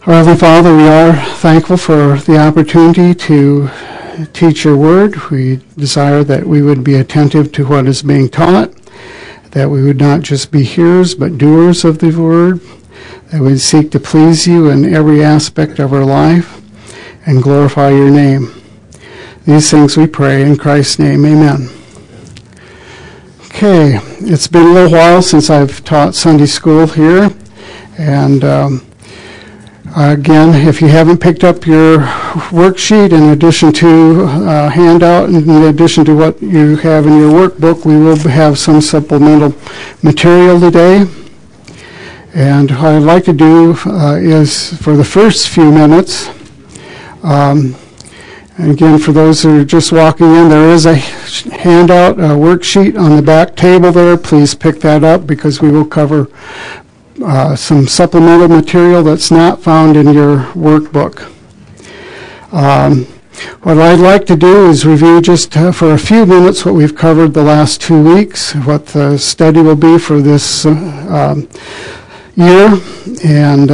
Our Heavenly Father, we are thankful for the opportunity to teach your word. We desire that we would be attentive to what is being taught, that we would not just be hearers but doers of the word, that we would seek to please you in every aspect of our life and glorify your name. These things we pray in Christ's name, amen. Okay, it's been a little while since I've taught Sunday school here, and again, if you haven't picked up your worksheet in addition to handout, in addition to what you have in your workbook, we will have some supplemental material today. And what I'd like to do is, for the first few minutes, again, for those who are just walking in, there is a handout, a worksheet on the back table there. Please pick that up because we will cover some supplemental material that's not found in your workbook. What I'd like to do is review just for a few minutes what we've covered the last 2 weeks, what the study will be for this year, and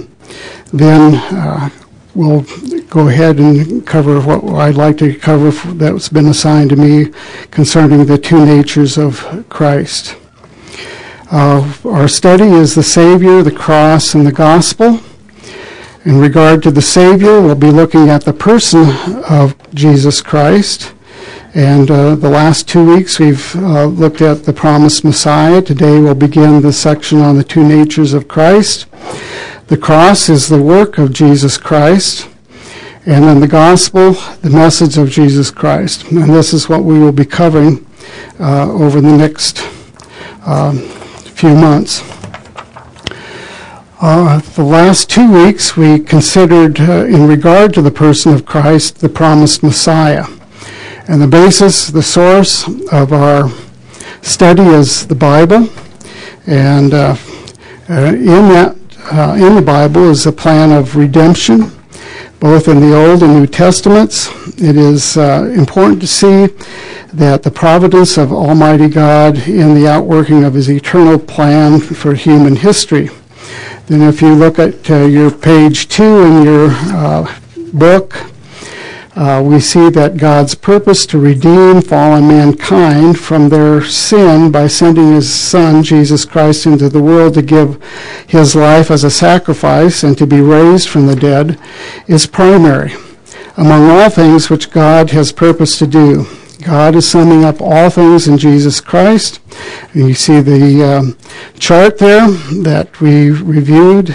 then we'll go ahead and cover what I'd like to cover that's been assigned to me concerning the two natures of Christ. Our study is the Savior, the cross, and the gospel. In regard to the Savior, we'll be looking at the person of Jesus Christ. And the last 2 weeks we've looked at the promised Messiah. Today we'll begin the section on the two natures of Christ. The cross is the work of Jesus Christ. And then the gospel, the message of Jesus Christ. And this is what we will be covering over the next few months. The last 2 weeks we considered, in regard to the person of Christ, the promised Messiah. And the basis, the source of our study is the Bible. And in the Bible is a plan of redemption, both in the Old and New Testaments. It is important to see that the providence of Almighty God in the outworking of his eternal plan for human history. Then if you look at your page 2 in your book, we see that God's purpose to redeem fallen mankind from their sin by sending his Son, Jesus Christ, into the world to give his life as a sacrifice and to be raised from the dead is primary among all things which God has purposed to do. God is summing up all things in Jesus Christ. And you see the chart there that we reviewed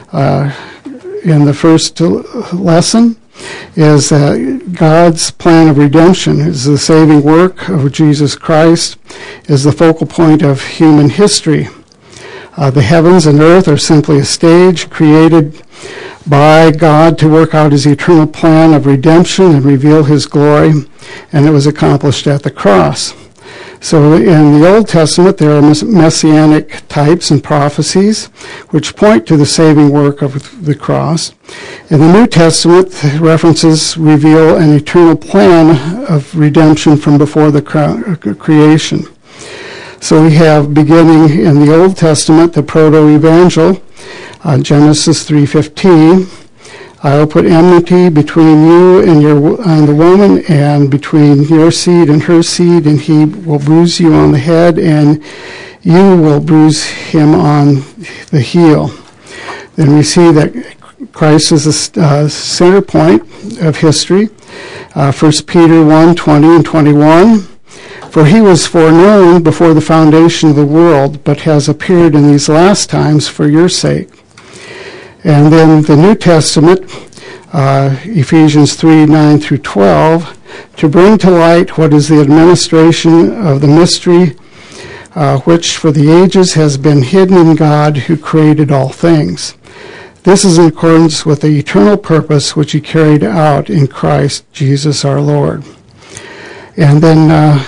in the first lesson is God's plan of redemption is the saving work of Jesus Christ, is the focal point of human history. The heavens and earth are simply a stage created by God to work out his eternal plan of redemption and reveal his glory, and it was accomplished at the cross. So in the Old Testament, there are messianic types and prophecies which point to the saving work of the cross. In the New Testament, references reveal an eternal plan of redemption from before the creation. So we have, beginning in the Old Testament, the proto-evangel, Genesis 3:15. I will put enmity between you and the woman, and between your seed and her seed, and he will bruise you on the head, and you will bruise him on the heel. Then we see that Christ is the center point of history. 1 Peter 1:20 and 21. For he was foreknown before the foundation of the world, but has appeared in these last times for your sake. And then the New Testament, Ephesians 3:9 through 12, to bring to light what is the administration of the mystery, which for the ages has been hidden in God who created all things. This is in accordance with the eternal purpose which he carried out in Christ Jesus our Lord. And then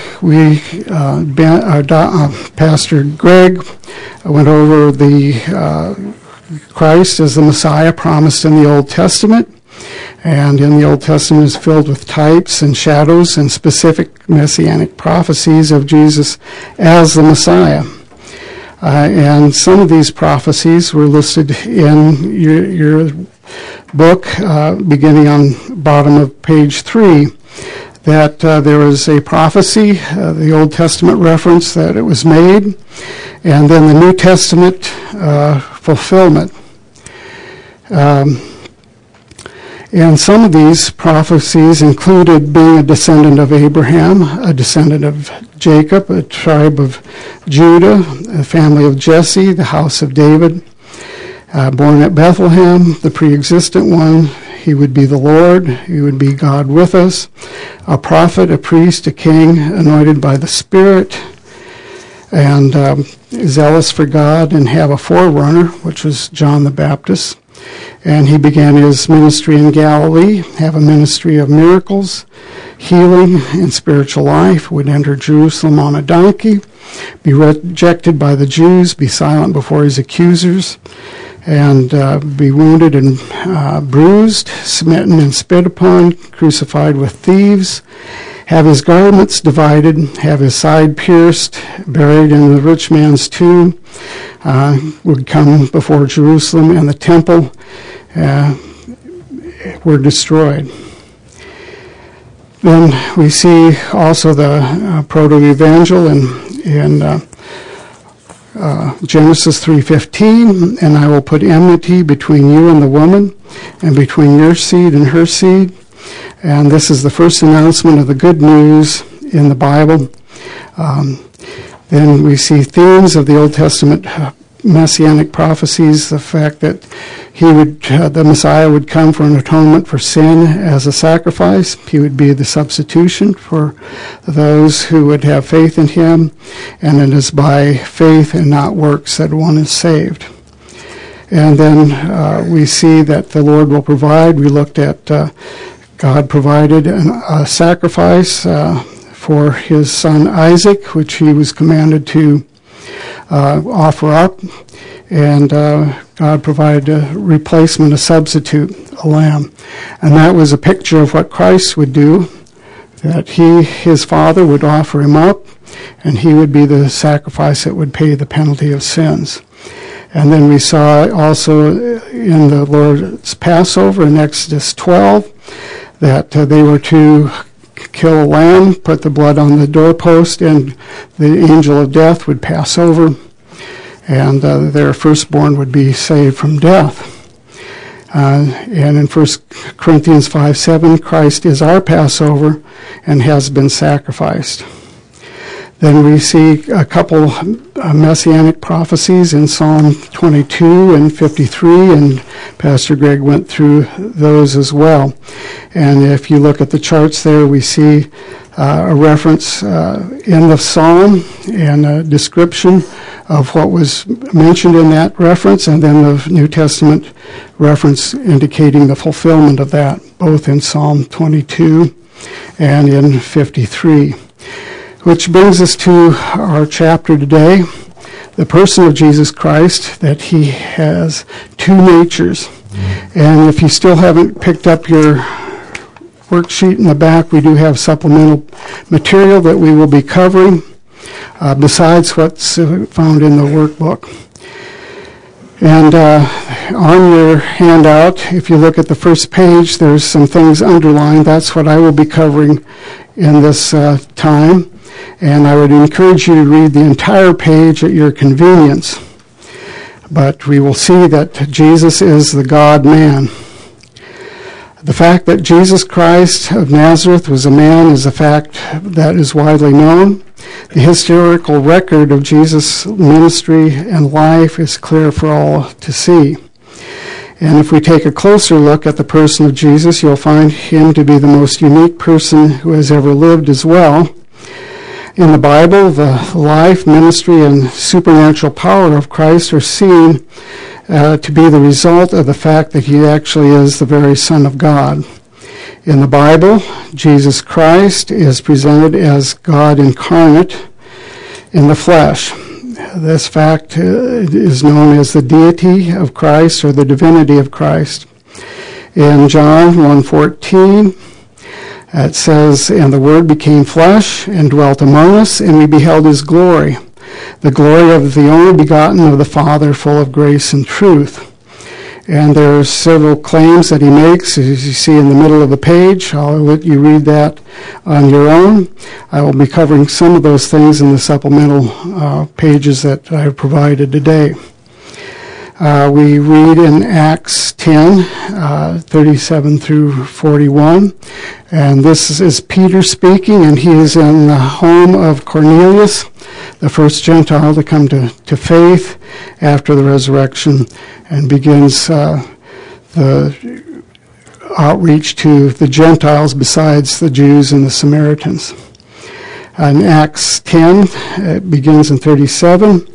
Pastor Greg went over the Christ as the Messiah promised in the Old Testament. And in the Old Testament is filled with types and shadows and specific messianic prophecies of Jesus as the Messiah. And some of these prophecies were listed in your book, beginning on bottom of page 3, that there was a prophecy, the Old Testament reference that it was made, and then the New Testament fulfillment. And some of these prophecies included being a descendant of Abraham, a descendant of Jacob, a tribe of Judah, a family of Jesse, the house of David, born at Bethlehem, the pre-existent one. He would be the Lord. He would be God with us, a prophet, a priest, a king, anointed by the Spirit, and zealous for God, and have a forerunner, which was John the Baptist. And he began his ministry in Galilee, have a ministry of miracles, healing, and spiritual life, would enter Jerusalem on a donkey, be rejected by the Jews, be silent before his accusers, and be wounded and bruised, smitten and spit upon, crucified with thieves, have his garments divided, have his side pierced, buried in the rich man's tomb, would come before Jerusalem, and the temple were destroyed. Then we see also the proto-evangel in Genesis 3:15, and I will put enmity between you and the woman, and between your seed and her seed. And this is the first announcement of the good news in the Bible. Then we see themes of the Old Testament messianic prophecies, the fact that the Messiah would come for an atonement for sin as a sacrifice. He would be the substitution for those who would have faith in him, and it is by faith and not works that one is saved. And then we see that the Lord will provide. We looked at God provided a sacrifice for his son Isaac, which he was commanded to offer up, and God provided a replacement, a substitute, a lamb. And that was a picture of what Christ would do, that his Father would offer him up, and he would be the sacrifice that would pay the penalty of sins. And then we saw also in the Lord's Passover in Exodus 12 that they were to kill a lamb, put the blood on the doorpost, and the angel of death would pass over, and their firstborn would be saved from death. And in 1 Corinthians 5:7, Christ is our Passover and has been sacrificed. Then we see a couple messianic prophecies in Psalm 22 and 53, and Pastor Greg went through those as well. And if you look at the charts there, we see a reference in the psalm and a description of what was mentioned in that reference, and then the New Testament reference indicating the fulfillment of that, both in Psalm 22 and in 53. Which brings us to our chapter today, the person of Jesus Christ, that he has two natures. And if you still haven't picked up your worksheet in the back, we do have supplemental material that we will be covering, besides what's found in the workbook. And on your handout, if you look at the first page, there's some things underlined. That's what I will be covering in this time. And I would encourage you to read the entire page at your convenience. But we will see that Jesus is the God-man. The fact that Jesus Christ of Nazareth was a man is a fact that is widely known. The historical record of Jesus' ministry and life is clear for all to see. And if we take a closer look at the person of Jesus, you'll find him to be the most unique person who has ever lived as well. In the Bible, the life, ministry, and supernatural power of Christ are seen to be the result of the fact that he actually is the very Son of God. In the Bible, Jesus Christ is presented as God incarnate in the flesh. This fact is known as the deity of Christ or the divinity of Christ. In John 1:14, it says, "And the Word became flesh and dwelt among us, and we beheld his glory, the glory of the only begotten of the Father, full of grace and truth." And there are several claims that he makes, as you see in the middle of the page. I'll let you read that on your own. I will be covering some of those things in the supplemental pages that I have provided today. We read in Acts 10, 37 through 41. And this is Peter speaking, and he is in the home of Cornelius, the first Gentile to come to faith after the resurrection, and begins the outreach to the Gentiles besides the Jews and the Samaritans. In Acts 10, it begins in 37.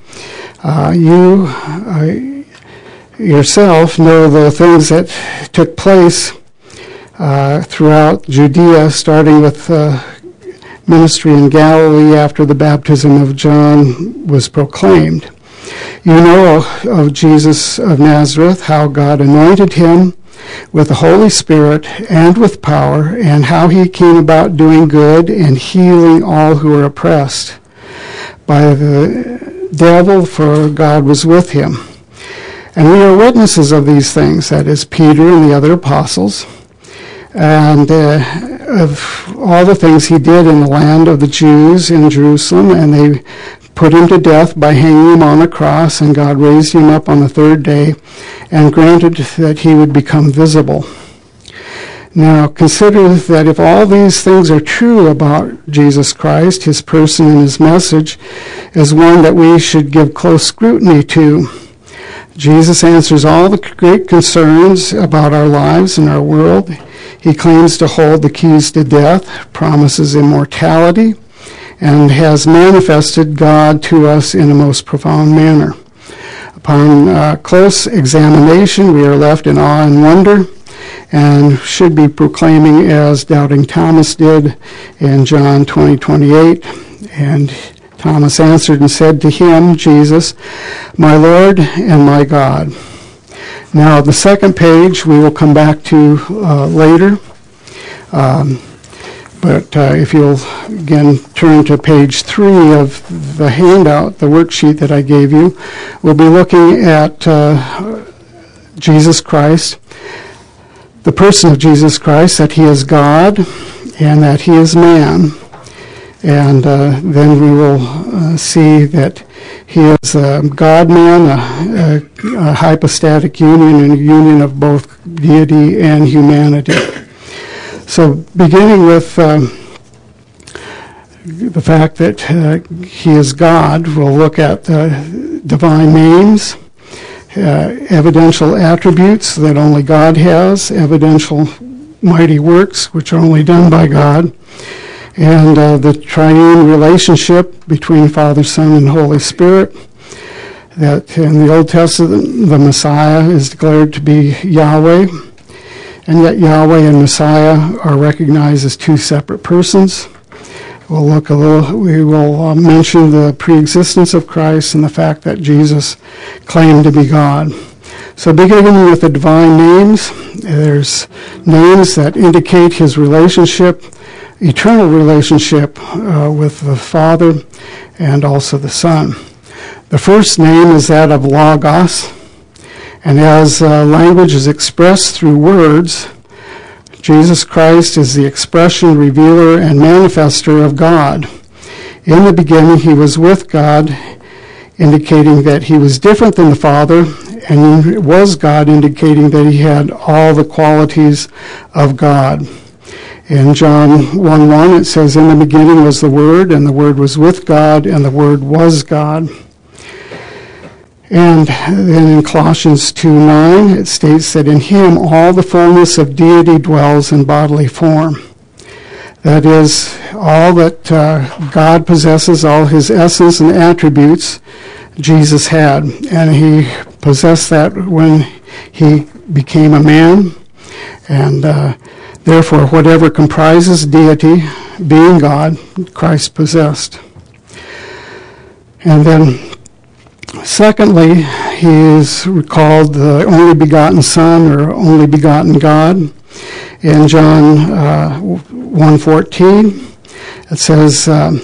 You yourself know the things that took place throughout Judea, starting with ministry in Galilee after the baptism of John was proclaimed. You know of Jesus of Nazareth, how God anointed him with the Holy Spirit and with power, and how he came about doing good and healing all who were oppressed by the devil, for God was with him. And we are witnesses of these things, that is, Peter and the other apostles, and of all the things he did in the land of the Jews in Jerusalem, and they put him to death by hanging him on a cross, and God raised him up on the third day and granted that he would become visible. Now consider that if all these things are true about Jesus Christ, his person and his message is one that we should give close scrutiny to. Jesus answers all the great concerns about our lives and our world. He claims to hold the keys to death, promises immortality, and has manifested God to us in a most profound manner. Upon close examination, we are left in awe and wonder, and should be proclaiming as doubting Thomas did in John 20:28. And Thomas answered and said to him, Jesus, my Lord and my God. Now, the second page we will come back to later. But if you'll again turn to page 3 of the handout, the worksheet that I gave you, we'll be looking at Jesus Christ, the person of Jesus Christ, that he is God and that he is man. And then we will see that he is a God-man, a hypostatic union, and a union of both deity and humanity. So beginning with the fact that he is God, we'll look at divine names, evidential attributes that only God has, evidential mighty works which are only done by God, and the triune relationship between Father, Son, and Holy Spirit, that in the Old Testament the Messiah is declared to be Yahweh, and yet Yahweh and Messiah are recognized as two separate persons. We will mention the preexistence of Christ and the fact that Jesus claimed to be God. So beginning with the divine names, there's names that indicate his relationship, eternal relationship with the Father and also the Son. The first name is that of Logos, and as language is expressed through words, Jesus Christ is the expression, revealer, and manifester of God. In the beginning, he was with God, indicating that he was different than the Father, and he was God, indicating that he had all the qualities of God. In John 1:1, it says, in the beginning was the Word, and the Word was with God, and the Word was God. And then in Colossians 2:9, it states that in him all the fullness of deity dwells in bodily form. That is, all that God possesses, all his essence and attributes, Jesus had. And he possessed that when he became a man. And therefore, whatever comprises deity, being God, Christ possessed. And then secondly, he is called the only begotten Son or only begotten God. In John 1:14, it says,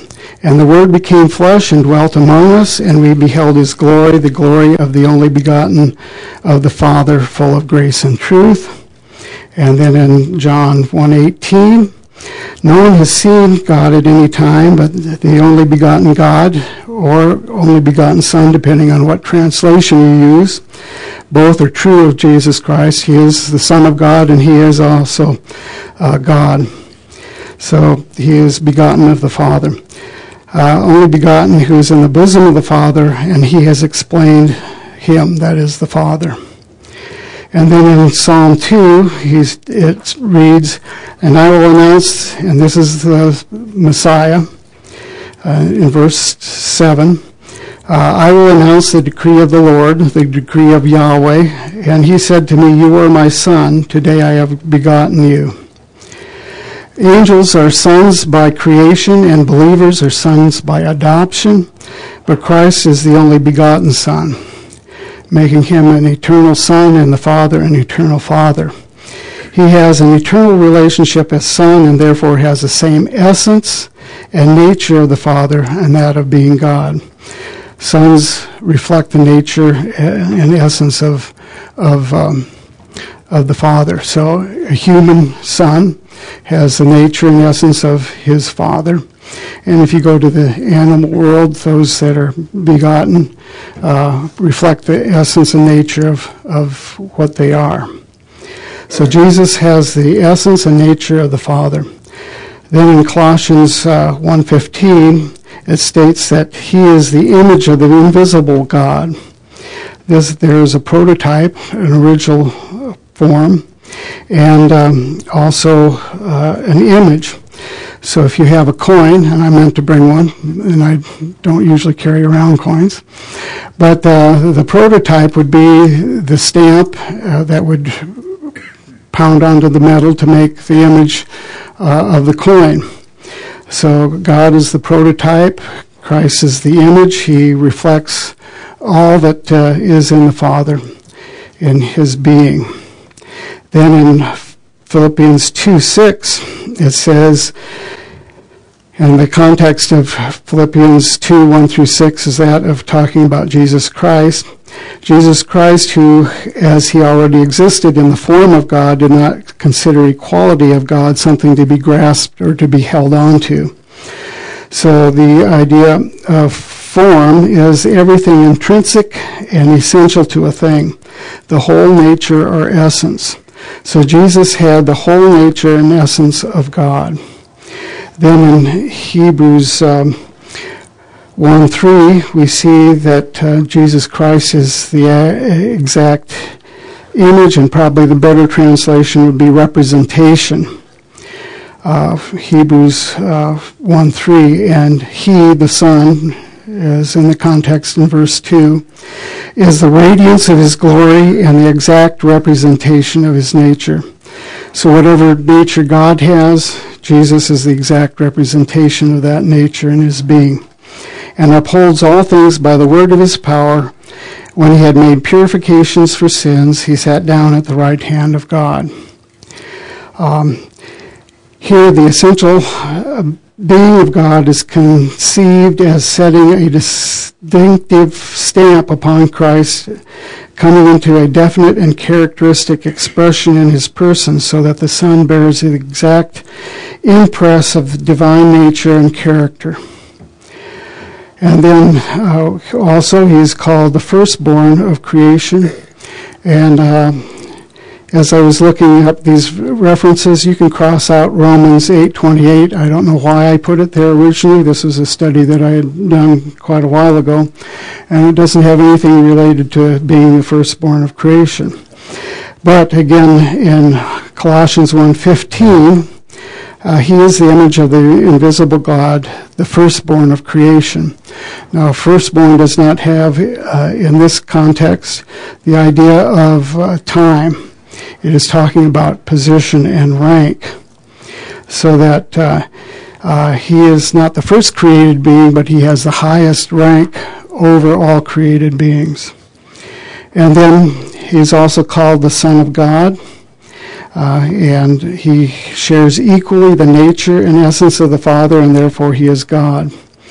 And the Word became flesh and dwelt among us, and we beheld his glory, the glory of the only begotten of the Father, full of grace and truth. And then in John 1:18, no one has seen God at any time, but the only begotten God, or only begotten Son, depending on what translation you use. Both are true of Jesus Christ. He is the Son of God, and he is also God. So he is begotten of the Father. Only begotten, who is in the bosom of the Father, and he has explained him, that is the Father. And then in Psalm 2, it reads, and I will announce, and this is the Messiah, in verse 7, I will announce the decree of the Lord, the decree of Yahweh. And he said to me, you are my son, today I have begotten you. Angels are sons by creation, and believers are sons by adoption, but Christ is the only begotten Son, making him an eternal Son and the Father an eternal Father. He has an eternal relationship as Son, and therefore has the same essence and nature of the Father and that of being God. Sons reflect the nature and essence of the Father. So a human son has the nature and essence of his Father. And if you go to the animal world, those that are begotten reflect the essence and nature of what they are. So Jesus has the essence and nature of the Father. Then in Colossians 1:15, it states that he is the image of the invisible God. There is a prototype, an original form, and also an image. So if you have a coin, and I meant to bring one, and I don't usually carry around coins, but the prototype would be the stamp that would pound onto the metal to make the image of the coin. So God is the prototype, Christ is the image. He reflects all that is in the Father in his being. Then in Philippians 2:6, it says, and the context of Philippians 2:1-6 is that of talking about Jesus Christ. Jesus Christ, who, as he already existed in the form of God, did not consider equality of God something to be grasped or to be held on to. So the idea of form is everything intrinsic and essential to a thing, the whole nature or essence. So Jesus had the whole nature and essence of God. Then in Hebrews 1:3, we see that Jesus Christ is the exact image, and probably the better translation would be representation. Hebrews 1:3, and he, the Son, as in the context in verse 2, is the radiance of his glory and the exact representation of his nature. So whatever nature God has, Jesus is the exact representation of that nature in his being, and upholds all things by the word of his power. When he had made purifications for sins, he sat down at the right hand of God. Here, the essential being of God is conceived as setting a distinctive stamp upon Christ, coming into a definite and characteristic expression in his person, so that the Son bears the exact impress of the divine nature and character. And then also he is called the firstborn of creation. And as I was looking up these references, you can cross out Romans 8:28. I don't know why I put it there originally. This was a study that I had done quite a while ago, and it doesn't have anything related to being the firstborn of creation. But again, in Colossians 1:15, he is the image of the invisible God, the firstborn of creation. Now, firstborn does not have, in this context, the idea of time. It is talking about position and rank, so that he is not the first created being, but he has the highest rank over all created beings. And then he's also called the Son of God, and he shares equally the nature and essence of the Father, and therefore he is God.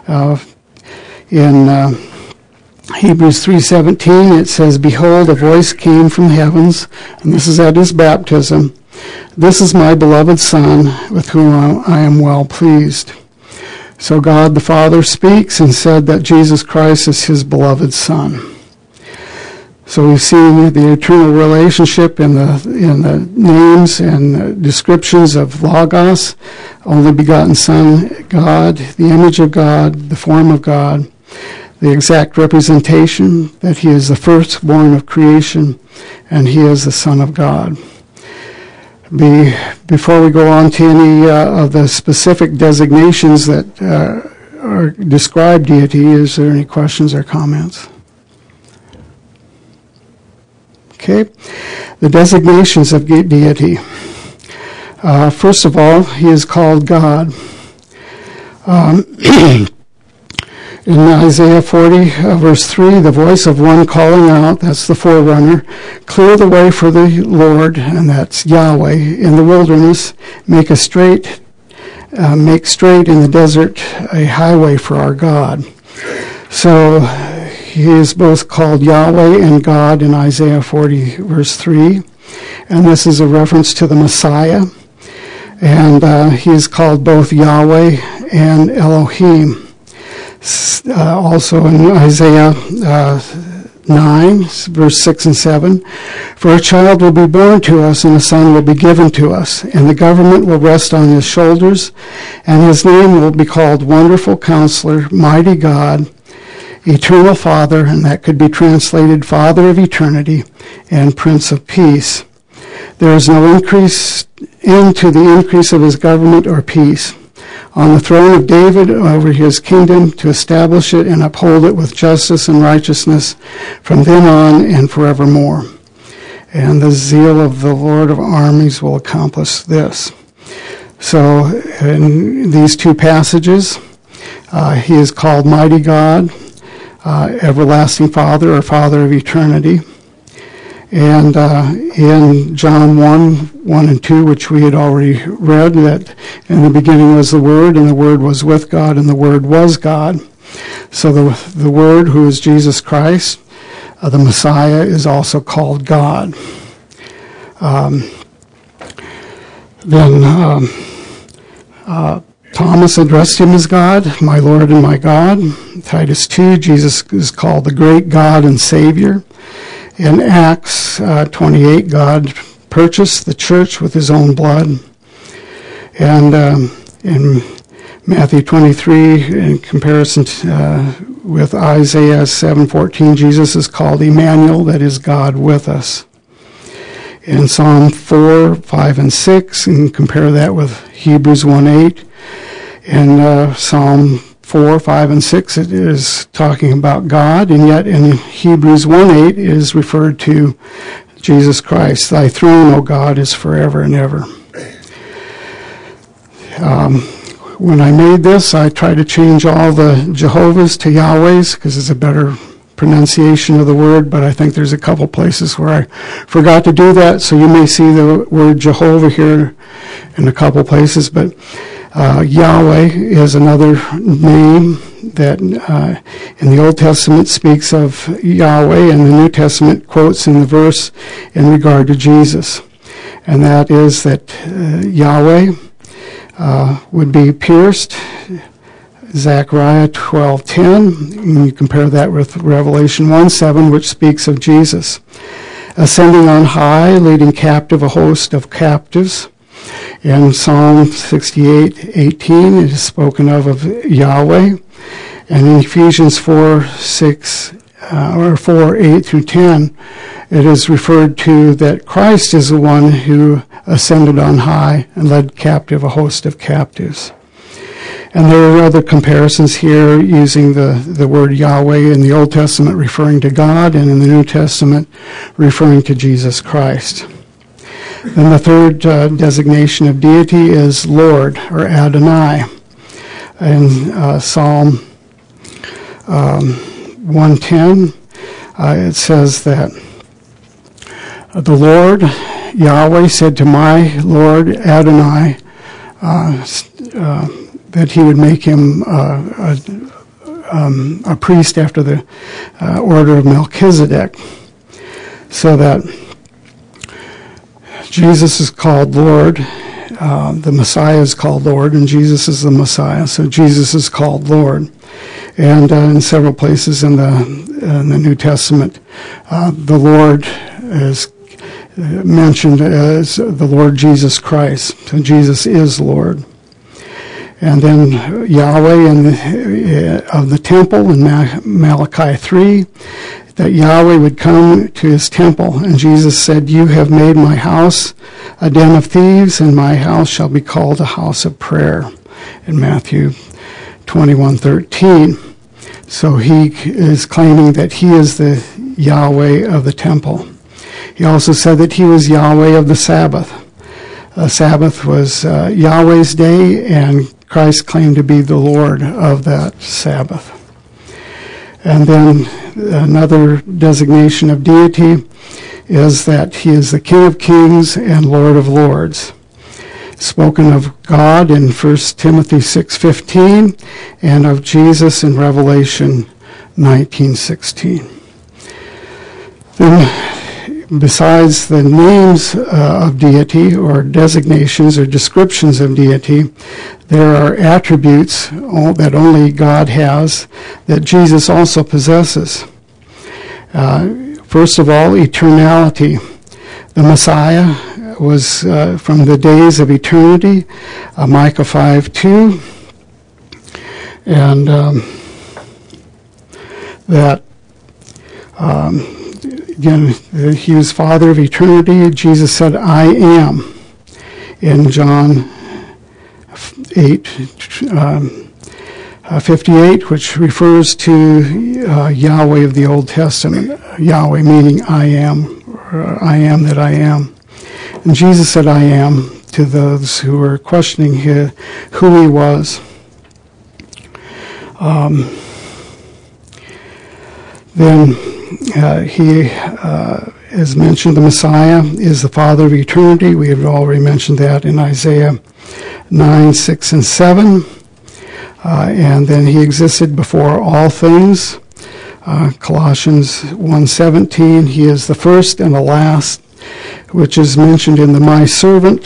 In Hebrews 3:17, it says, "Behold, a voice came from heavens," and this is at his baptism, "This is my beloved Son, with whom I am well pleased." So God the Father speaks and said that Jesus Christ is his beloved Son. So we've seen the eternal relationship in the names and descriptions of Logos, only begotten Son, God, the image of God, the form of God, the exact representation that he is the firstborn of creation and he is the Son of God. Before we go on to any of the specific designations that describe deity, is there any questions or comments? Okay, the designations of deity. First of all, he is called God. In Isaiah 40, verse 3, the voice of one calling out, that's the forerunner, "Clear the way for the Lord," and that's Yahweh, "in the wilderness, make straight in the desert a highway for our God." So he is both called Yahweh and God in Isaiah 40, verse 3, and this is a reference to the Messiah, and he is called both Yahweh and Elohim. Also in Isaiah 9, verse 6 and 7, "For a child will be born to us, and a son will be given to us, and the government will rest on his shoulders, and his name will be called Wonderful Counselor, Mighty God, Eternal Father," and that could be translated Father of Eternity, and Prince of Peace. There is no end to the increase of his government or peace. On the throne of David over his kingdom, to establish it and uphold it with justice and righteousness from then on and forevermore. And the zeal of the Lord of armies will accomplish this. So in these two passages, he is called Mighty God, Everlasting Father, or Father of Eternity. And in John 1 and 2, which we had already read, that in the beginning was the Word, and the Word was with God, and the Word was God. So the Word, who is Jesus Christ, the Messiah, is also called God. Then Thomas addressed him as God, "My Lord and my God." Titus 2, Jesus is called the great God and Savior. In Acts 28, God purchased the church with his own blood. And in Matthew 23, in comparison with Isaiah 7:14, Jesus is called Emmanuel, that is God with us. In Psalm 4, 5, and 6, and compare that with Hebrews 1:8. In Psalm 4, 5, and 6, it is talking about God, and yet in Hebrews 1:8 it is referred to Jesus Christ. "Thy throne, O God, is forever and ever." When I made this, I tried to change all the Jehovah's to Yahweh's because it's a better pronunciation of the word, but I think there's a couple places where I forgot to do that, so you may see the word Jehovah here in a couple places, but Yahweh is another name that in the Old Testament speaks of Yahweh, and the New Testament quotes in the verse in regard to Jesus. And that is that Yahweh would be pierced, Zechariah 12:10, and you compare that with Revelation 1:7, which speaks of Jesus ascending on high, leading captive a host of captives. In Psalm 68:18, it is spoken of Yahweh. And in Ephesians 4:8 through 10, it is referred to that Christ is the one who ascended on high and led captive a host of captives. And there are other comparisons here using the word Yahweh in the Old Testament referring to God, and in the New Testament referring to Jesus Christ. Then the third designation of deity is Lord, or Adonai. In Psalm 110, it says that the Lord, Yahweh, said to my Lord Adonai that he would make him a priest after the order of Melchizedek, so that Jesus is called Lord, the Messiah is called Lord, and Jesus is the Messiah, so Jesus is called Lord. And in several places in the New Testament, the Lord is mentioned as the Lord Jesus Christ. So Jesus is Lord. And then Yahweh of the temple in Malachi 3, that Yahweh would come to his temple. And Jesus said, "You have made my house a den of thieves, and my house shall be called a house of prayer," in Matthew 21:13. So he is claiming that he is the Yahweh of the temple. He also said that he was Yahweh of the Sabbath. Sabbath was Yahweh's day, and Christ claimed to be the Lord of that Sabbath. And then another designation of deity is that he is the King of Kings and Lord of Lords. Spoken of God in 1 Timothy 6:15, and of Jesus in Revelation 19:16. Then, besides the names of deity, or designations or descriptions of deity, there are attributes that only God has that Jesus also possesses. First of all, eternality. The Messiah was from the days of eternity, Micah 5:2, and that again, he was Father of eternity. Jesus said, "I am," in John 8:58, which refers to Yahweh of the Old Testament. Yahweh meaning I am, or I am that I am. And Jesus said, "I am," to those who were questioning who he was. Then he is mentioned, the Messiah is the Father of eternity. We have already mentioned that in Isaiah 9, 6, and 7. And then he existed before all things. Colossians 1:17, he is the first and the last, which is mentioned in the My Servant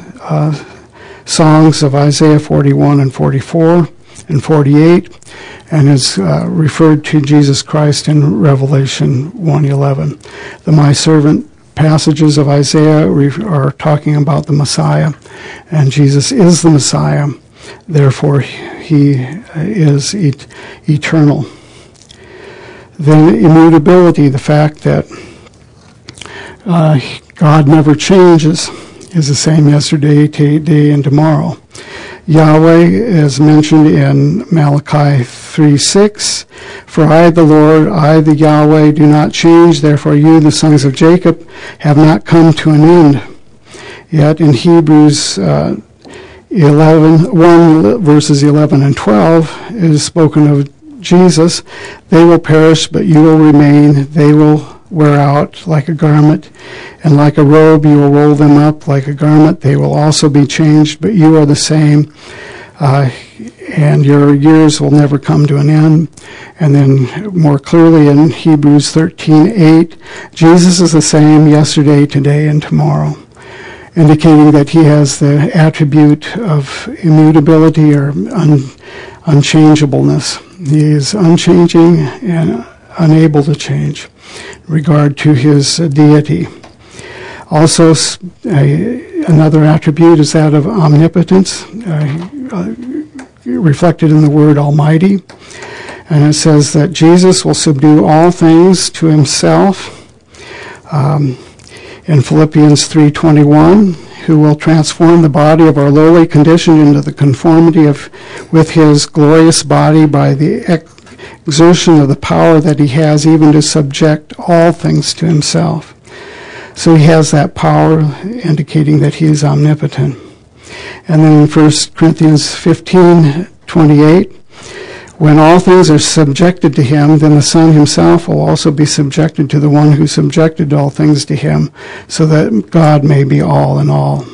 songs of Isaiah 41 and 44 and 48, and is referred to Jesus Christ in Revelation 1:11. The My Servant passages of Isaiah are talking about the Messiah, and Jesus is the Messiah. Therefore, he is eternal. Then immutability, the fact that God never changes, is the same yesterday, today, and tomorrow. Yahweh is mentioned in Malachi 3:6. "For I, the Lord, I, the Yahweh, do not change. Therefore you, the sons of Jacob, have not come to an end." Yet in Hebrews 1 verses 11 and 12, it is spoken of Jesus, "They will perish, but you will remain. They will wear out like a garment, and like a robe you will roll them up like a garment. They will also be changed, but you are the same, and your years will never come to an end." And then more clearly in Hebrews 13:8, Jesus is the same yesterday, today, and tomorrow, indicating that he has the attribute of immutability or unchangeableness. He is unchanging and unable to change in regard to his deity. Also, another attribute is that of omnipotence, reflected in the word Almighty. And it says that Jesus will subdue all things to himself. In Philippians 3:21, who will transform the body of our lowly condition into the conformity with his glorious body by the exertion of the power that he has even to subject all things to himself. So he has that power, indicating that he is omnipotent. And then in 1 Corinthians 15:28, when all things are subjected to him, then the Son himself will also be subjected to the one who subjected all things to him, so that God may be all in all.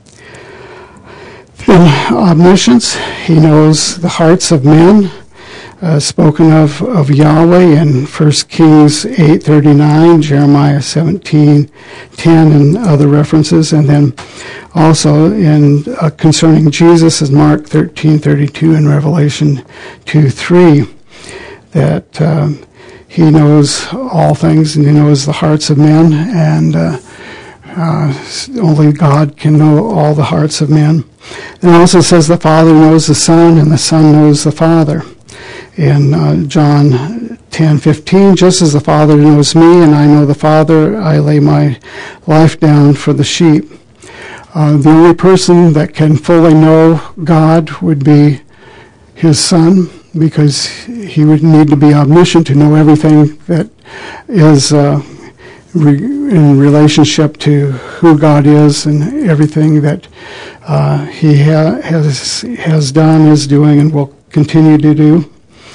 In omniscience, he knows the hearts of men. spoken of Yahweh in 1 Kings 8:39, Jeremiah 17:10, and other references, and then also in concerning Jesus is Mark 13:32 and Revelation 2:3, that he knows all things and he knows the hearts of men, and only God can know all the hearts of men. And it also says the Father knows the Son and the Son knows the Father. In John 10:15, just as the Father knows me and I know the Father, I lay my life down for the sheep. The only person that can fully know God would be his Son, because he would need to be omniscient to know everything that is in relationship to who God is and everything that he has done, is doing, and will continue to do.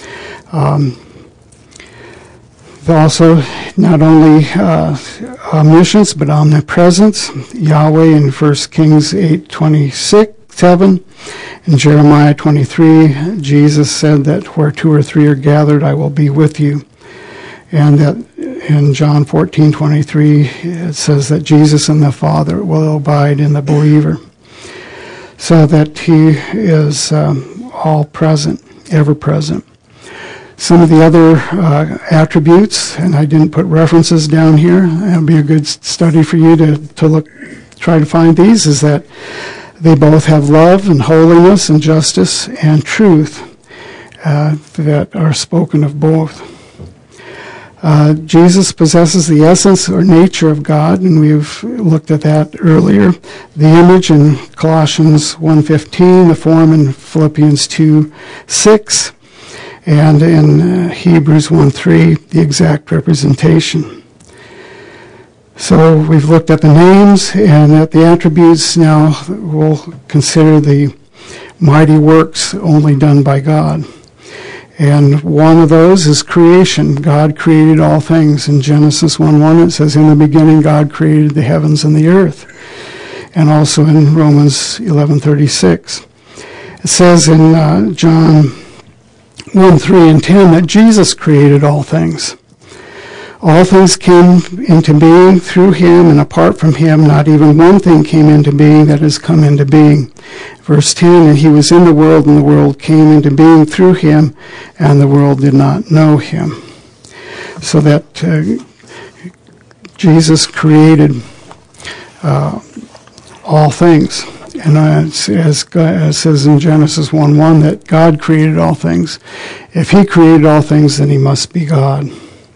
Also, not only omniscience, but omnipresence. Yahweh in 1 Kings 8:26-7, in Jeremiah 23, Jesus said that where 2 or 3 are gathered, I will be with you. And that in John 14:23, it says that Jesus and the Father will abide in the believer. So that he is all present, ever present. Some of the other attributes, and I didn't put references down here, it would be a good study for you to look, try to find these, is that they both have love and holiness and justice and truth that are spoken of both. Jesus possesses the essence or nature of God, and we've looked at that earlier. The image in Colossians 1:15, the form in Philippians 2:6, and in Hebrews 1:3, the exact representation. So we've looked at the names and at the attributes. Now we'll consider the mighty works only done by God. And one of those is creation. God created all things. In Genesis 1:1, it says, in the beginning God created the heavens and the earth. And also in Romans 11:36. It says in John 1:3 and 10 that Jesus created all things. All things came into being through him, and apart from him, not even one thing came into being that has come into being. Verse 10, and he was in the world, and the world came into being through him, and the world did not know him. So that Jesus created all things. And as it says in Genesis 1:1 that God created all things. If he created all things, then he must be God.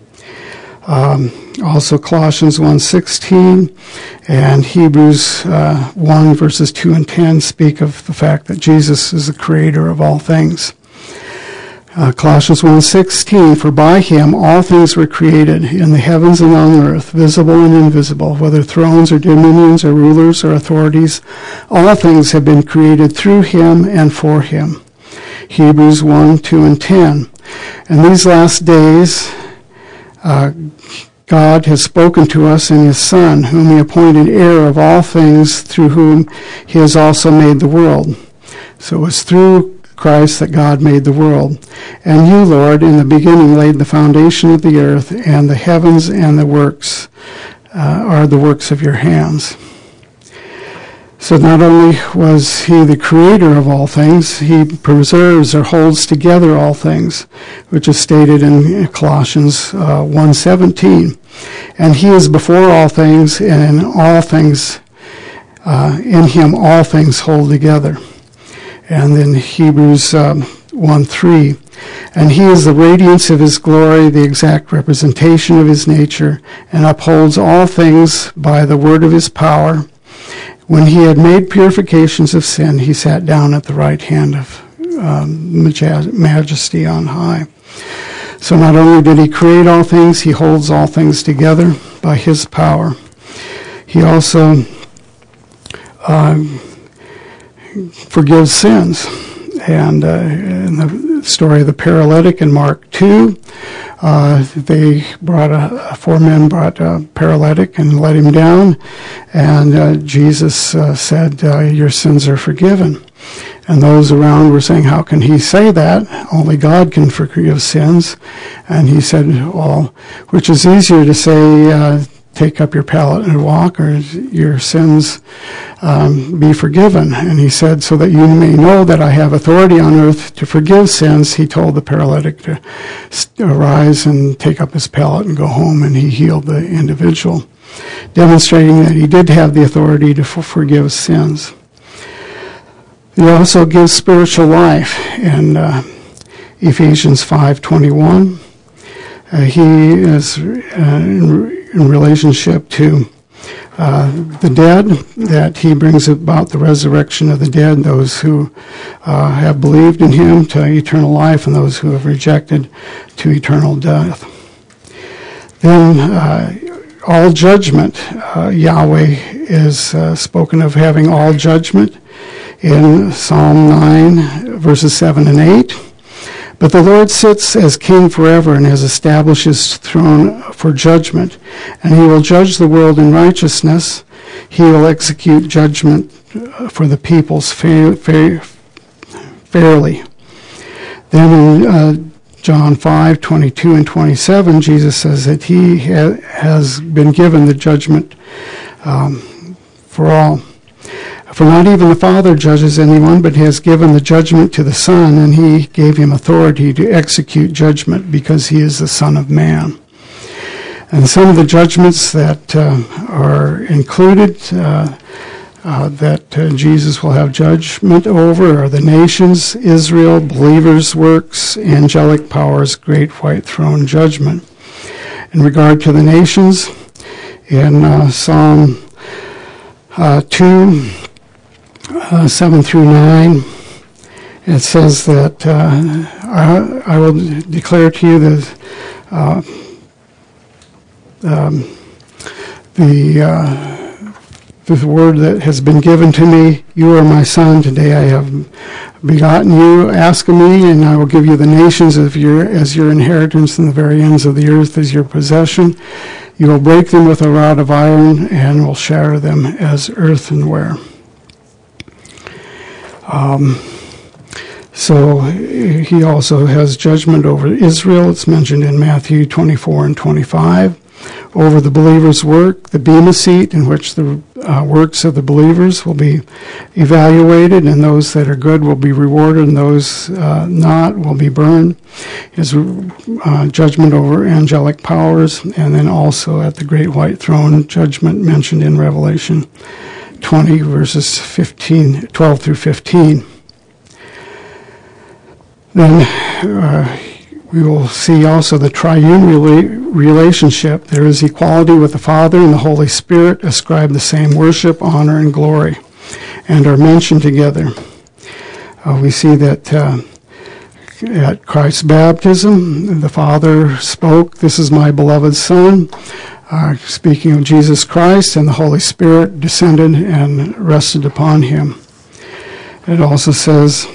Also Colossians 1:16 and Hebrews 1 verses 2 and 10 speak of the fact that Jesus is the creator of all things. Colossians 1:16, for by him all things were created in the heavens and on the earth, visible and invisible, whether thrones or dominions or rulers or authorities, all things have been created through him and for him. Hebrews 1, 2, and 10. In these last days, God has spoken to us in his Son, whom he appointed heir of all things, through whom he has also made the world. So it was through Christ that God made the world. And you, Lord, in the beginning laid the foundation of the earth, and the heavens and the works are the works of your hands. So not only was he the creator of all things, he preserves or holds together all things, which is stated in Colossians 1:17. And he is before all things, and in all things, in him all things hold together. And then Hebrews 1:3. And he is the radiance of his glory, the exact representation of his nature, and upholds all things by the word of his power. When he had made purifications of sin, he sat down at the right hand of majesty on high. So not only did he create all things, he holds all things together by his power. He also forgives sins. And in the story of the paralytic in Mark 2, four men brought a paralytic and let him down, and Jesus said, your sins are forgiven. And those around were saying, how can he say that? Only God can forgive sins. And he said, well, which is easier to say, take up your pallet and walk, or your sins be forgiven? And he said, so that you may know that I have authority on earth to forgive sins, he told the paralytic to arise and take up his pallet and go home, and he healed the individual, demonstrating that he did have the authority to forgive sins. He also gives spiritual life in Ephesians 5:21. He is in relationship to the dead, that he brings about the resurrection of the dead, those who have believed in him to eternal life, and those who have rejected to eternal death. Then all judgment, Yahweh is spoken of having all judgment in Psalm 9, verses 7 and 8. But the Lord sits as king forever and has established his throne for judgment. And he will judge the world in righteousness. He will execute judgment for the peoples fairly. Then in John 5:22 and 27, Jesus says that he has been given the judgment for all. For not even the Father judges anyone, but has given the judgment to the Son, and he gave him authority to execute judgment because he is the Son of Man. And some of the judgments that are included that Jesus will have judgment over are the nations, Israel, believers' works, angelic powers, great white throne judgment. In regard to the nations, in Psalm 2, 7 through 9, it says that I will declare to you the word that has been given to me. You are my son. Today I have begotten you. Ask of me, and I will give you the nations as your inheritance, and the very ends of the earth as your possession. You will break them with a rod of iron, and will shatter them as earthenware. So he also has judgment over Israel. It's mentioned in Matthew 24 and 25. Over the believer's work, the bema seat in which the works of the believers will be evaluated, and those that are good will be rewarded, and those not will be burned. His judgment over angelic powers, and then also at the great white throne, judgment mentioned in Revelation 20, verses 12 through 15. Then we will see also the triune relationship. There is equality with the Father and the Holy Spirit, ascribe the same worship, honor, and glory, and are mentioned together. We see that at Christ's baptism, the Father spoke, "This is my beloved Son," speaking of Jesus Christ, and the Holy Spirit descended and rested upon him. It also says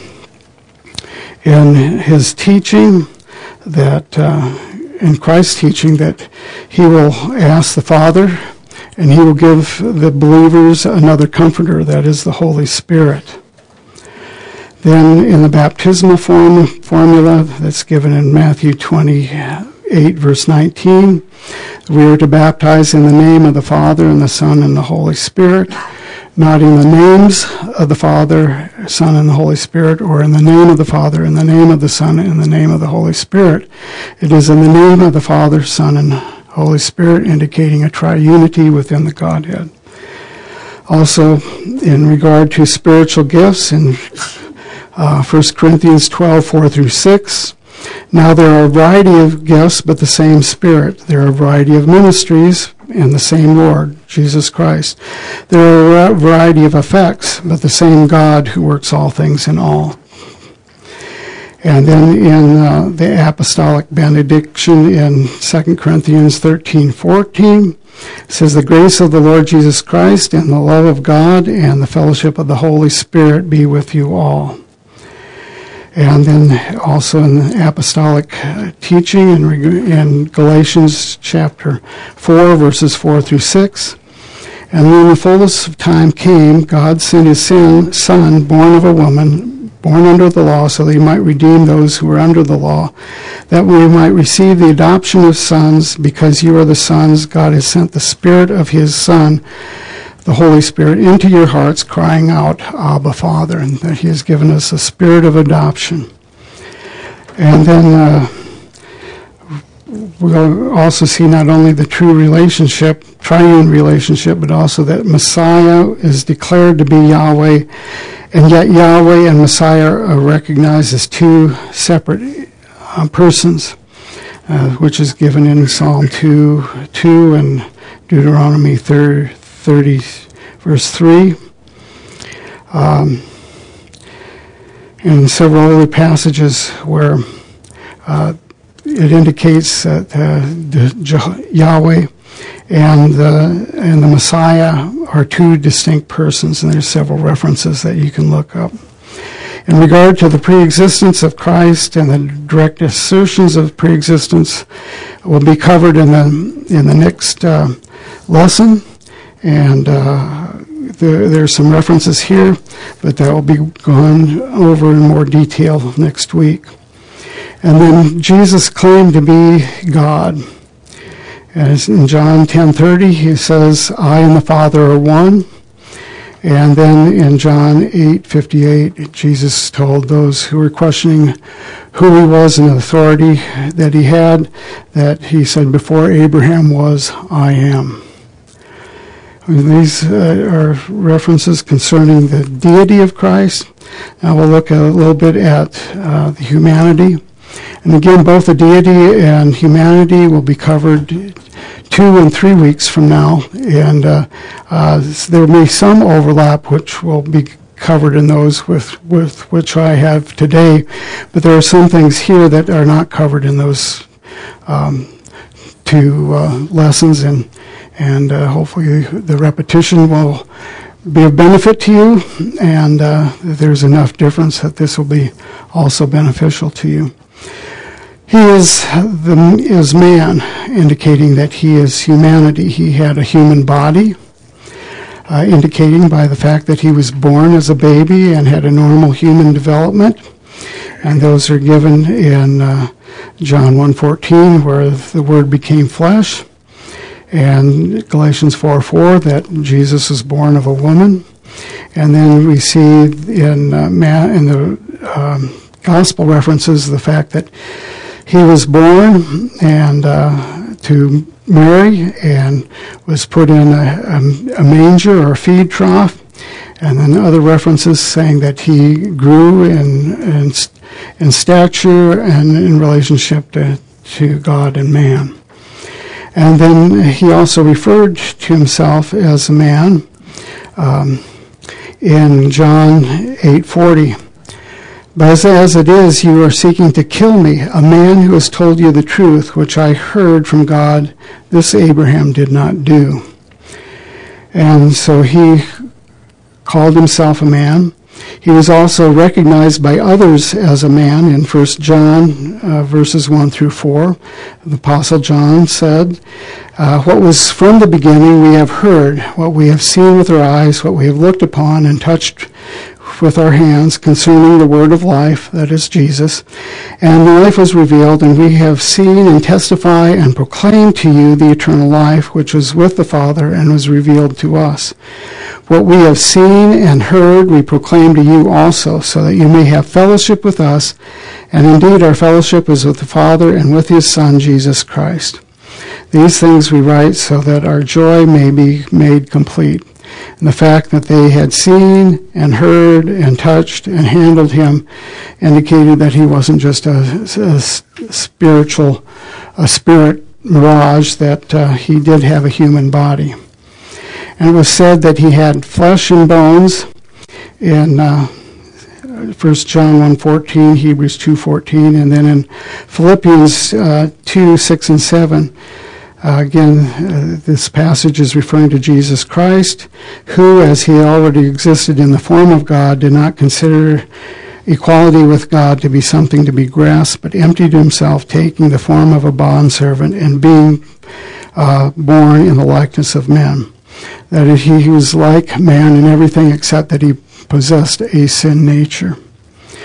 in his teaching that, in Christ's teaching, that he will ask the Father, and he will give the believers another comforter, that is the Holy Spirit. Then in the baptismal formula that's given in Matthew 28, verse 19, we are to baptize in the name of the Father and the Son and the Holy Spirit, not in the names of the Father, Son, and the Holy Spirit, or in the name of the Father, in the name of the Son, and in the name of the Holy Spirit. It is in the name of the Father, Son, and Holy Spirit, indicating a triunity within the Godhead. Also, in regard to spiritual gifts, in 1 Corinthians 12, 4 through 6, now there are a variety of gifts, but the same Spirit. There are a variety of ministries, and the same Lord, Jesus Christ. There are a variety of effects, but the same God who works all things in all. And then in the apostolic benediction in 2 Corinthians 13, 14, it says, "The grace of the Lord Jesus Christ and the love of God and the fellowship of the Holy Spirit be with you all." And then also in the apostolic teaching in Galatians chapter 4, verses 4 through 6. "And when the fullness of time came, God sent his Son, born of a woman, born under the law, so that he might redeem those who were under the law, that we might receive the adoption of sons. Because you are the sons, God has sent the Spirit of his Son, the Holy Spirit, into your hearts, crying out, Abba, Father, and that he has given us a spirit of adoption. And then we'll also see not only the true relationship, triune relationship, but also that Messiah is declared to be Yahweh, and yet Yahweh and Messiah are recognized as two separate persons, which is given in Psalm 2 and Deuteronomy 30, verse 3. And several other passages where it indicates that Yahweh and the Messiah are two distinct persons, and there's several references that you can look up. In regard to the preexistence of Christ and the direct assertions of preexistence, will be covered in the next lesson, and there's some references here, but that will be gone over in more detail next week. And then Jesus claimed to be God. As in John 10:30, he says, I and the Father are one. And then in John 8:58, Jesus told those who were questioning who he was and the authority that he had, that he said, before Abraham was, I am. And these are references concerning the deity of Christ. Now we'll look a little bit at the humanity. And again, both the deity and humanity will be covered 2 and 3 weeks from now. And there may be some overlap, which will be covered in those with which I have today. But there are some things here that are not covered in those 2 lessons. And hopefully the repetition will be of benefit to you. And there's enough difference that this will be also beneficial to you. He is man, indicating that he is humanity. He had a human body, indicating by the fact that he was born as a baby and had a normal human development. And those are given in John 1:14, where the Word became flesh, and Galatians 4:4, that Jesus was born of a woman. And then we see in the gospel references the fact that he was born and to Mary and was put in a manger or a feed trough, and then other references saying that he grew in stature and in relationship to God and man. And then he also referred to himself as a man in John 8:40. But as it is, you are seeking to kill me, a man who has told you the truth, which I heard from God. This Abraham did not do. And so he called himself a man. He was also recognized by others as a man in 1 John verses 1 through 4. The Apostle John said, what was from the beginning we have heard, what we have seen with our eyes, what we have looked upon and touched with our hands concerning the word of life, that is Jesus. And the life was revealed, and we have seen and testify and proclaim to you the eternal life, which was with the Father and was revealed to us. What we have seen and heard we proclaim to you also, so that you may have fellowship with us. And indeed our fellowship is with the Father and with his Son, Jesus Christ. These things we write so that our joy may be made complete. And the fact that they had seen and heard and touched and handled him indicated that he wasn't just a spirit mirage, that he did have a human body. And it was said that he had flesh and bones in 1 John 1:14, Hebrews 2:14, and then in Philippians 2:6 and 7. This passage is referring to Jesus Christ, who, as he already existed in the form of God, did not consider equality with God to be something to be grasped, but emptied himself, taking the form of a bondservant and being born in the likeness of men. That he was like man in everything except that he possessed a sin nature.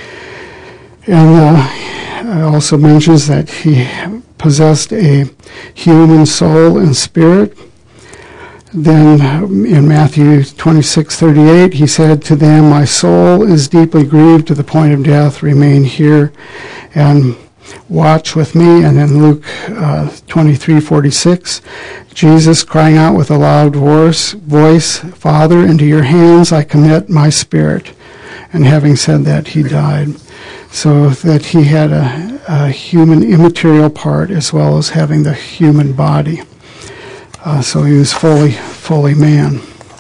And it also mentions that he possessed a human soul and spirit. Then in Matthew 26:38, he said to them, "My soul is deeply grieved to the point of death. Remain here and watch with me." And then Luke 23:46, Jesus crying out with a loud voice, "Father, into your hands I commit my spirit." And having said that, he died. So that he had a human immaterial part as well as having the human body. So he was fully man.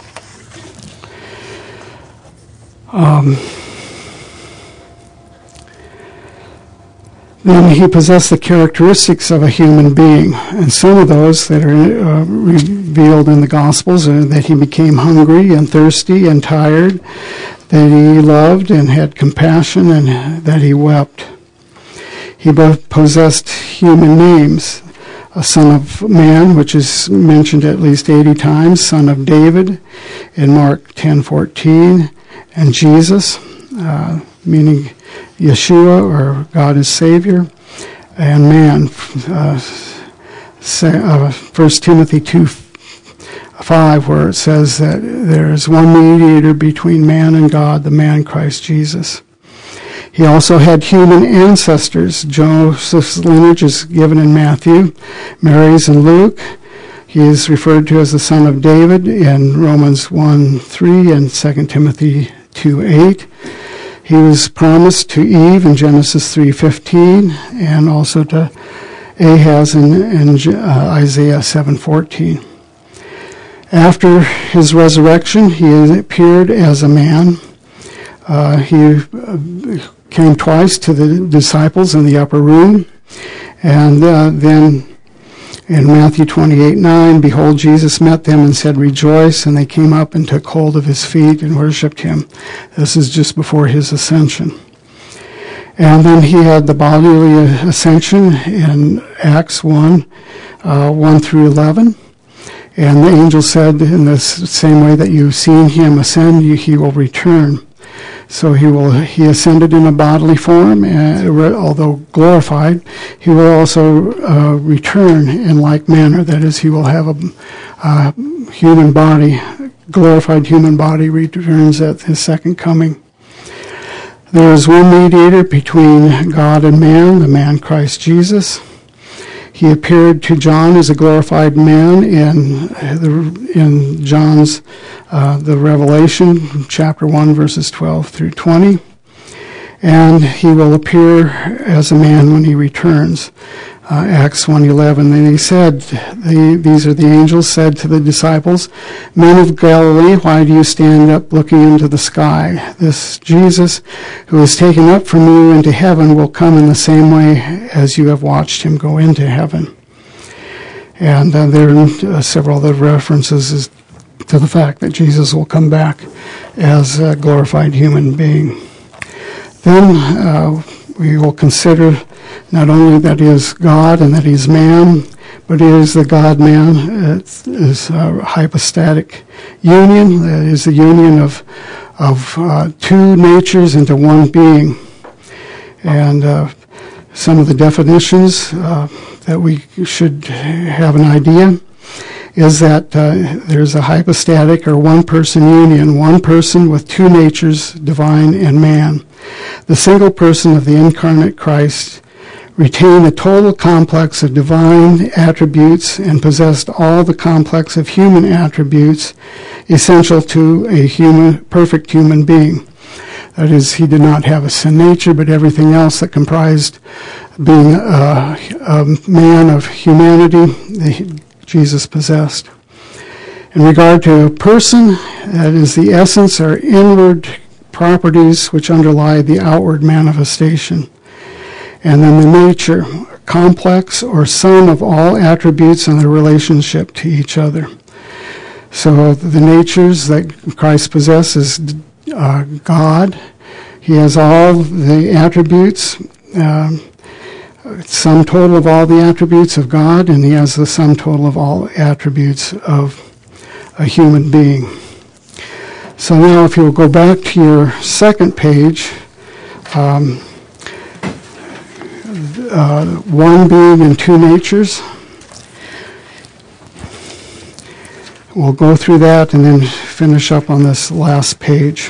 Then he possessed the characteristics of a human being, and some of those that are revealed in the Gospels are that he became hungry and thirsty and tired, that he loved and had compassion, and that he wept. He both possessed human names, a son of man, which is mentioned at least 80 times, son of David in Mark 10:14, and Jesus, meaning Yeshua, or God is Savior, and man, 1 Timothy 2:5, where it says that there is one mediator between man and God, the man Christ Jesus. He also had human ancestors. Joseph's lineage is given in Matthew, Mary's in Luke. He is referred to as the son of David in Romans 1:3 and 2 Timothy 2:8. He was promised to Eve in Genesis 3:15 and also to Ahaz in Isaiah 7:14. After his resurrection, he appeared as a man. He came twice to the disciples in the upper room, and then in Matthew 28:9, behold, Jesus met them and said, "Rejoice," and they came up and took hold of his feet and worshipped him. This is just before his ascension. And then he had the bodily ascension in Acts 1 through 11. And the angel said, in the same way that you've seen him ascend, he will return. So he ascended in a bodily form, although glorified. He will also return in like manner. That is, he will have a human body, glorified human body, returns at his second coming. There is one mediator between God and man, the man Christ Jesus. He appeared to John as a glorified man in John's the Revelation, chapter 1, verses 12 through 20. And he will appear as a man when he returns, Acts 1:11. Then he said, these are the angels, said to the disciples, "Men of Galilee, why do you stand up looking into the sky? This Jesus, who is taken up from you into heaven, will come in the same way as you have watched him go into heaven." And there are several other references to the fact that Jesus will come back as a glorified human being. Then we will consider not only that he is God and that he's man, but he is the God-man. It is a hypostatic union. That is the union of two natures into one being. And some of the definitions that we should have an idea is that there's a hypostatic or one-person union, one person with two natures, divine and man. The single person of the incarnate Christ retained a total complex of divine attributes and possessed all the complex of human attributes essential to a perfect human being. That is, he did not have a sin nature, but everything else that comprised being a man of humanity, Jesus possessed. In regard to a person, that is the essence or inward properties which underlie the outward manifestation. And then the nature, complex or sum of all attributes and their relationship to each other. So the natures that Christ possesses, God, he has all the attributes, sum total of all the attributes of God, and he has the sum total of all attributes of a human being. So now if you'll go back to your second page, one being and two natures. We'll go through that and then finish up on this last page.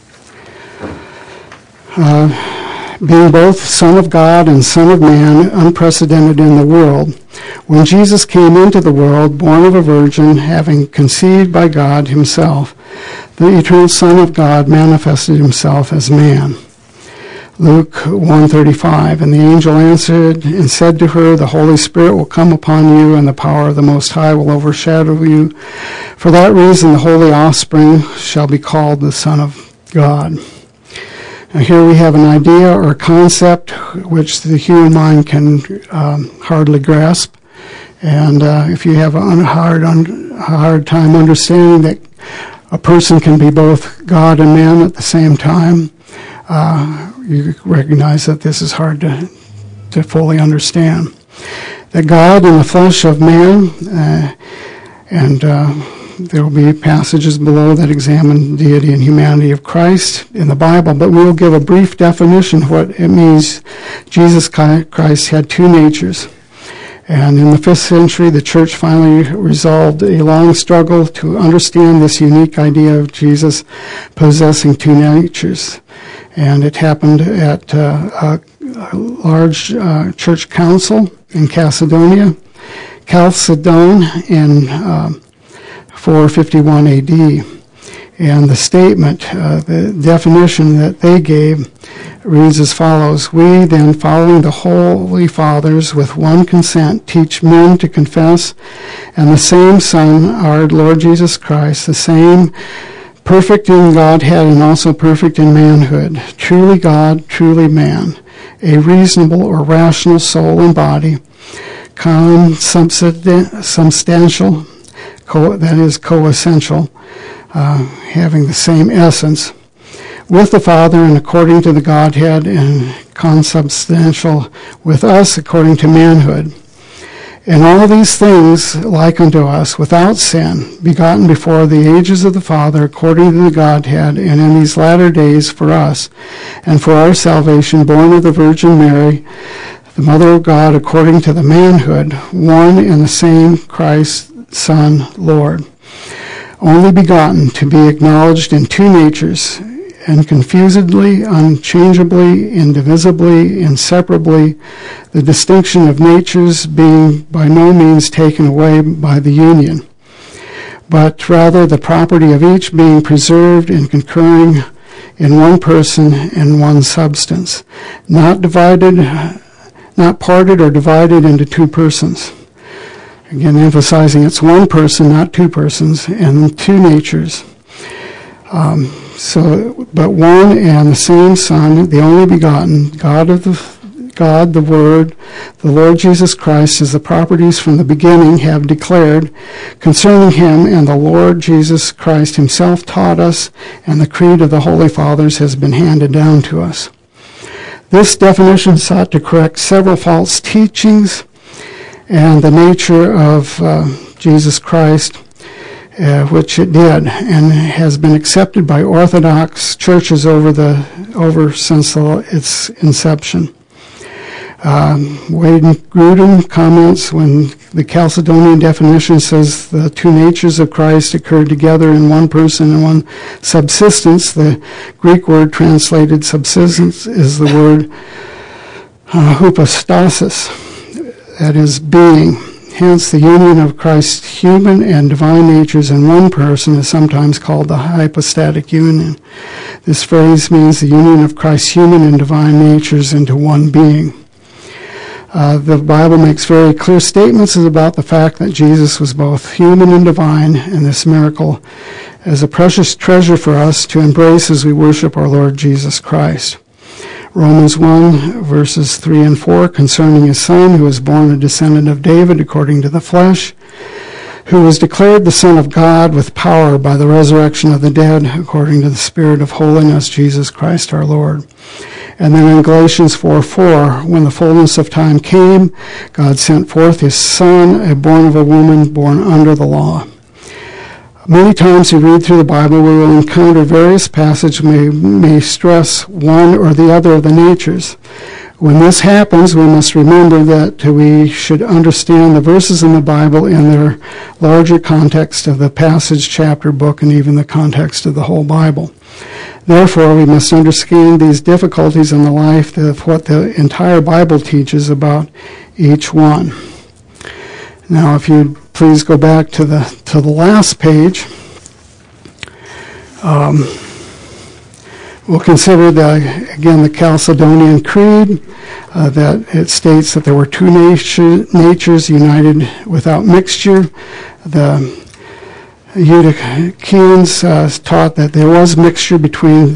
Being both Son of God and Son of Man, unprecedented in the world. When Jesus came into the world, born of a virgin, having conceived by God himself, the eternal Son of God manifested himself as man. Luke 1:35, and the angel answered and said to her, the Holy Spirit will come upon you, and the power of the Most High will overshadow you. For that reason, the holy offspring shall be called the Son of God. Now here we have an idea or concept which the human mind can hardly grasp. And if you have a hard time understanding that a person can be both God and man at the same time, you recognize that this is hard to fully understand. That God in the flesh of man, and there will be passages below that examine the deity and humanity of Christ in the Bible, but we'll give a brief definition of what it means Jesus Christ had two natures. And in the 5th century, the church finally resolved a long struggle to understand this unique idea of Jesus possessing two natures. And it happened at a large church council in Chalcedon in 451 AD. And the statement, the definition that they gave reads as follows: We then, following the Holy Fathers, with one consent, teach men to confess, and the same Son, our Lord Jesus Christ, the same perfect in Godhead and also perfect in manhood, truly God, truly man, a reasonable or rational soul and body, consubstantial, that is coessential, having the same essence, with the Father and according to the Godhead, and consubstantial with us according to manhood. And all these things like unto us, without sin, begotten before the ages of the Father, according to the Godhead, and in these latter days for us, and for our salvation, born of the Virgin Mary, the Mother of God, according to the manhood, one and the same Christ, Son, Lord, only begotten, to be acknowledged in two natures, and confusedly, unchangeably, indivisibly, inseparably, the distinction of natures being by no means taken away by the union, but rather the property of each being preserved and concurring in one person and one substance, not parted or divided into two persons. Again, emphasizing it's one person, not two persons, and two natures. But one and the same Son, the only begotten, God, the Word, the Lord Jesus Christ, as the properties from the beginning have declared concerning him, and the Lord Jesus Christ himself taught us, and the creed of the Holy Fathers has been handed down to us. This definition sought to correct several false teachings and the nature of Jesus Christ, which it did, and has been accepted by Orthodox churches since its inception. Wade Grudem comments, when the Chalcedonian definition says the two natures of Christ occurred together in one person and one subsistence, the Greek word translated subsistence is the word hypostasis, that is, being. Hence, the union of Christ's human and divine natures in one person is sometimes called the hypostatic union. This phrase means the union of Christ's human and divine natures into one being. The Bible makes very clear statements about the fact that Jesus was both human and divine, and this miracle is a precious treasure for us to embrace as we worship our Lord Jesus Christ. Romans 1, verses 3 and 4, concerning his Son, who was born a descendant of David according to the flesh, who was declared the Son of God with power by the resurrection of the dead, according to the Spirit of holiness, Jesus Christ our Lord. And then in Galatians 4:4, when the fullness of time came, God sent forth his Son, born of a woman, born under the law. Many times we read through the Bible, we will encounter various passages may stress one or the other of the natures. When this happens, we must remember that we should understand the verses in the Bible in their larger context of the passage, chapter, book, and even the context of the whole Bible. Therefore, we must understand these difficulties in the life of what the entire Bible teaches about each one. Now, if you'd please go back to the last page. We'll consider, again, the Chalcedonian Creed, that it states that there were two natures united without mixture. The Eutychians taught that there was mixture between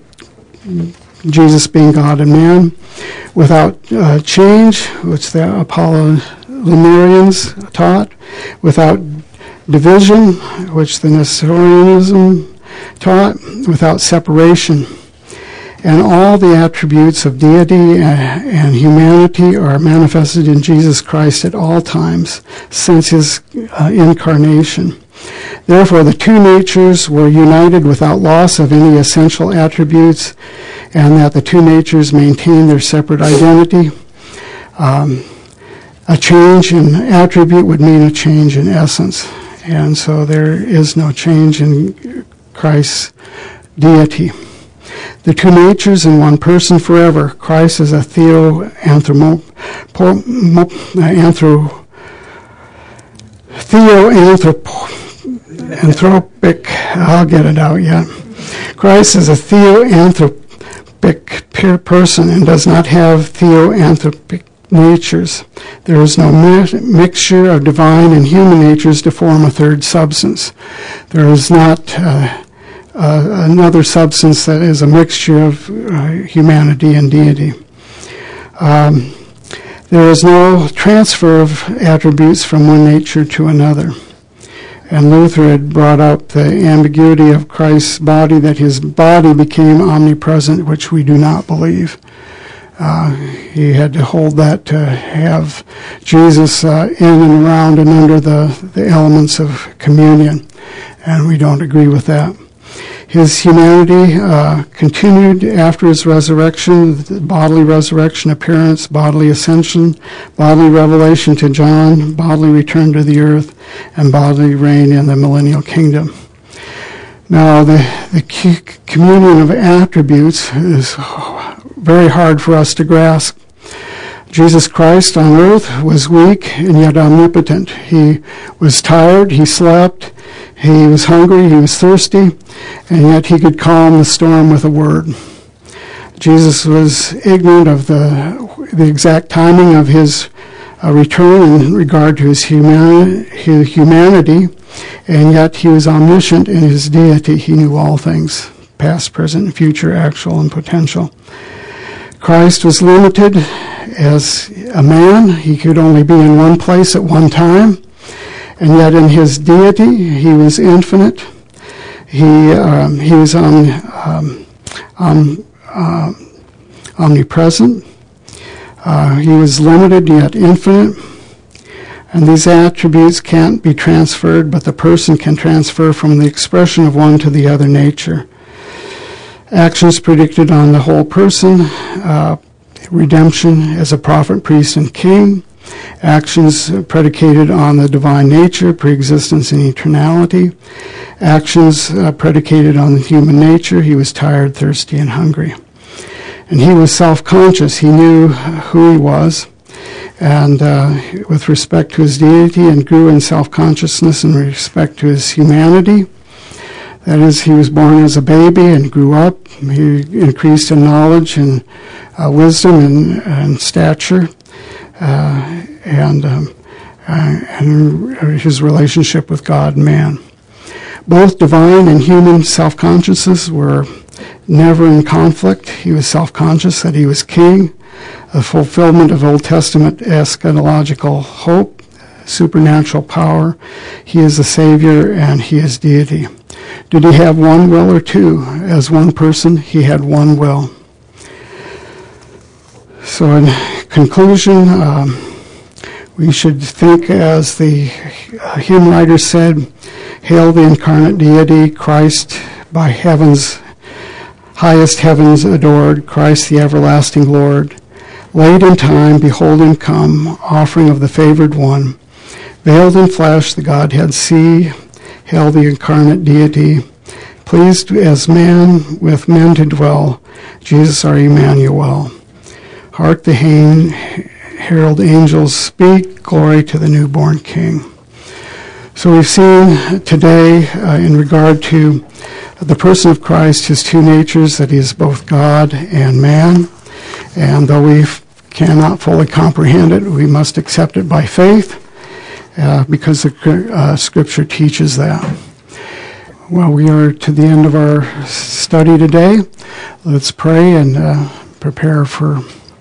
Jesus being God and man, without change, which the Apollinarians taught, without division, which the Nestorianism taught, without separation. And all the attributes of deity and humanity are manifested in Jesus Christ at all times since his incarnation. Therefore, the two natures were united without loss of any essential attributes, and that the two natures maintain their separate identity. A change in attribute would mean a change in essence, and so there is no change in Christ's deity. The two natures in one person forever. Christ is a theoanthropic, I'll get it out yet. Christ is a theoanthropic person and does not have theoanthropic natures. There is no mixture of divine and human natures to form a third substance. There is not another substance that is a mixture of humanity and deity. There is no transfer of attributes from one nature to another. And Luther had brought up the ambiguity of Christ's body, that his body became omnipresent, which we do not believe. He had to hold that to have Jesus in and around and under the elements of communion, and we don't agree with that. His humanity continued after his resurrection, the bodily resurrection, appearance, bodily ascension, bodily revelation to John, bodily return to the earth, and bodily reign in the millennial kingdom. Now, the communion of attributes is very hard for us to grasp. Jesus Christ on earth was weak and yet omnipotent. He was tired, he slept, he was hungry, he was thirsty, and yet he could calm the storm with a word. Jesus was ignorant of the exact timing of his return in regard to his humanity, and yet he was omniscient in his deity. He knew all things, past, present, and future, actual and potential. Christ was limited as a man. He could only be in one place at one time, and yet in his deity, he was infinite. He was omnipresent. He was limited yet infinite. And these attributes can't be transferred, but the person can transfer from the expression of one to the other nature. Actions predicted on the whole person, redemption as a prophet, priest, and king. Actions predicated on the divine nature, preexistence and eternality. Actions predicated on the human nature. He was tired, thirsty, and hungry. And he was self-conscious. He knew who he was, and with respect to his deity, and grew in self-consciousness in respect to his humanity. That is, he was born as a baby and grew up. He increased in knowledge and wisdom and stature, and his relationship with God and man. Both divine and human self-consciousness were never in conflict. He was self-conscious that he was king, a fulfillment of Old Testament eschatological hope, supernatural power. He is the Savior and he is deity. Did he have one will or two? As one person, he had one will. So in conclusion, we should think, as the hymn writer said, "Hail the incarnate deity, Christ by heaven's highest heavens adored, Christ the everlasting Lord. Late in time, behold him come, offering of the favored one. Veiled in flesh, the Godhead see, hail the incarnate deity. Pleased as man with men to dwell, Jesus our Emmanuel. Hark the herald angels speak, glory to the newborn King. So we've seen today in regard to the person of Christ, his two natures, that he is both God and man. And though we cannot fully comprehend it, we must accept it by faith because the Scripture teaches that. Well, we are to the end of our study today. Let's pray and prepare for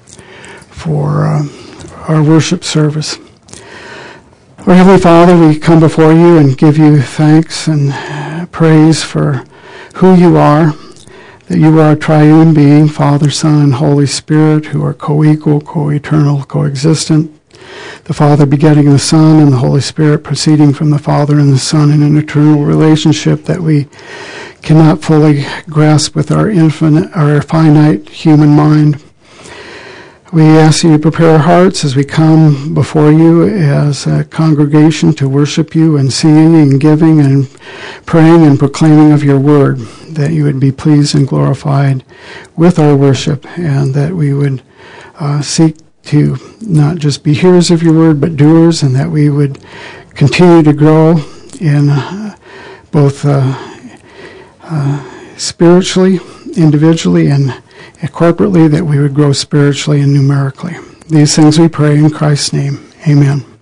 our worship service. Our Heavenly Father, we come before you and give you thanks and praise for who you are, that you are a triune being, Father, Son, and Holy Spirit, who are co-equal, co-eternal, co-existent. The Father begetting the Son and the Holy Spirit proceeding from the Father and the Son in an eternal relationship that we cannot fully grasp with our finite human mind. We ask you to prepare our hearts as we come before you as a congregation to worship you and singing and giving and praying and proclaiming of your word, that you would be pleased and glorified with our worship, and that we would seek to not just be hearers of your word, but doers, and that we would continue to grow in both spiritually, individually, and corporately, that we would grow spiritually and numerically. These things we pray in Christ's name. Amen.